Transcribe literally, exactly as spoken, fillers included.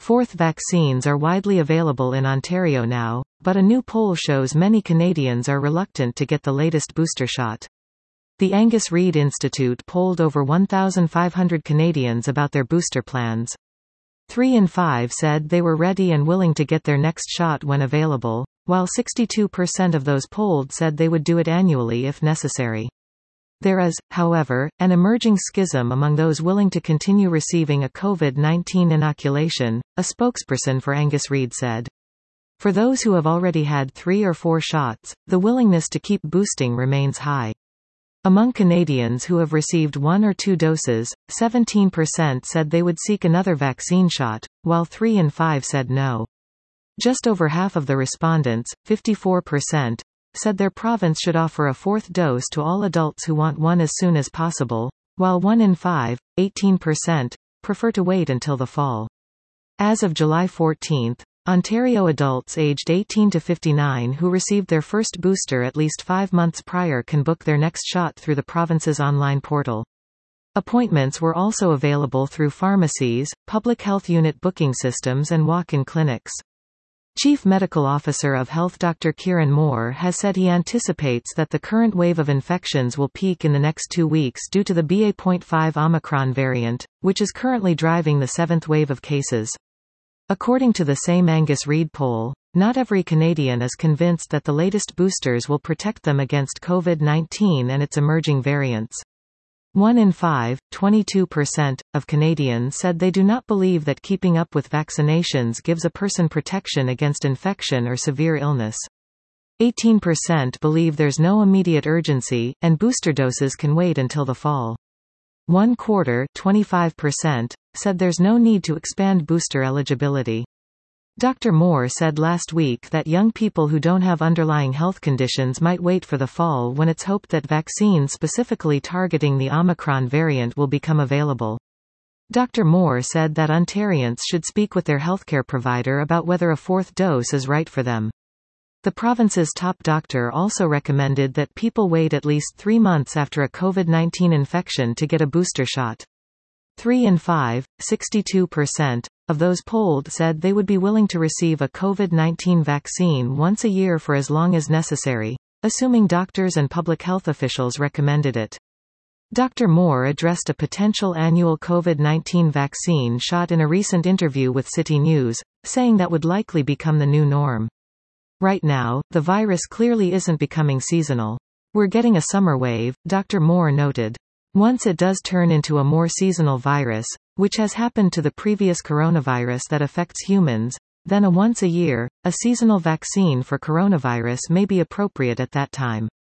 Fourth vaccines are widely available in Ontario now, but a new poll shows many Canadians are reluctant to get the latest booster shot. The Angus Reid Institute polled over one thousand five hundred Canadians about their booster plans. Three in five said they were ready and willing to get their next shot when available, while sixty-two percent of those polled said they would do it annually if necessary. There is, however, an emerging schism among those willing to continue receiving a COVID nineteen inoculation, a spokesperson for Angus Reid said. For those who have already had three or four shots, the willingness to keep boosting remains high. Among Canadians who have received one or two doses, seventeen percent said they would seek another vaccine shot, while three in five said no. Just over half of the respondents, fifty-four percent, said their province should offer a fourth dose to all adults who want one as soon as possible, while one in five, eighteen percent, prefer to wait until the fall. As of July fourteenth, Ontario adults aged eighteen to fifty-nine who received their first booster at least five months prior can book their next shot through the province's online portal. Appointments were also available through pharmacies, public health unit booking systems and walk-in clinics. Chief Medical Officer of Health Doctor Kieran Moore has said he anticipates that the current wave of infections will peak in the next two weeks due to the B A point five Omicron variant, which is currently driving the seventh wave of cases. According to the same Angus Reid poll, not every Canadian is convinced that the latest boosters will protect them against COVID nineteen and its emerging variants. One in five, twenty-two percent, of Canadians said they do not believe that keeping up with vaccinations gives a person protection against infection or severe illness. eighteen percent believe there's no immediate urgency, and booster doses can wait until the fall. One quarter, twenty-five percent, said there's no need to expand booster eligibility. Doctor Moore said last week that young people who don't have underlying health conditions might wait for the fall when it's hoped that vaccines specifically targeting the Omicron variant will become available. Doctor Moore said that Ontarians should speak with their healthcare provider about whether a fourth dose is right for them. The province's top doctor also recommended that people wait at least three months after a COVID nineteen infection to get a booster shot. Three in five, sixty-two percent, of those polled said they would be willing to receive a COVID nineteen vaccine once a year for as long as necessary, assuming doctors and public health officials recommended it. Doctor Moore addressed a potential annual COVID nineteen vaccine shot in a recent interview with City News, saying that would likely become the new norm. Right now, the virus clearly isn't becoming seasonal. We're getting a summer wave, Doctor Moore noted. Once it does turn into a more seasonal virus, which has happened to the previous coronavirus that affects humans, then a once a year, a seasonal vaccine for coronavirus may be appropriate at that time.